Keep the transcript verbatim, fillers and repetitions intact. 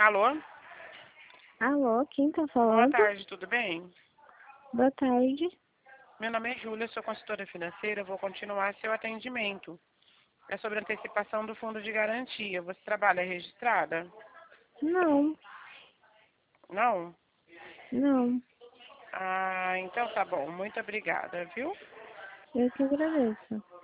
Alô? Alô, quem tá Boa falando? tarde, tudo bem? Boa tarde. Meu nome é Júlia, sou consultora financeira, vou continuar seu atendimento. É sobre antecipação do fundo de garantia. Você trabalha registrada? Não, Não? não. Ah, então tá bom. Muito obrigada, viu? Eu que agradeço.